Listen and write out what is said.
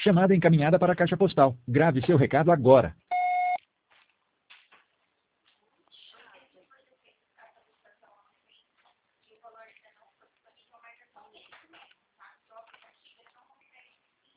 Chamada encaminhada para a caixa postal. Grave seu recado agora.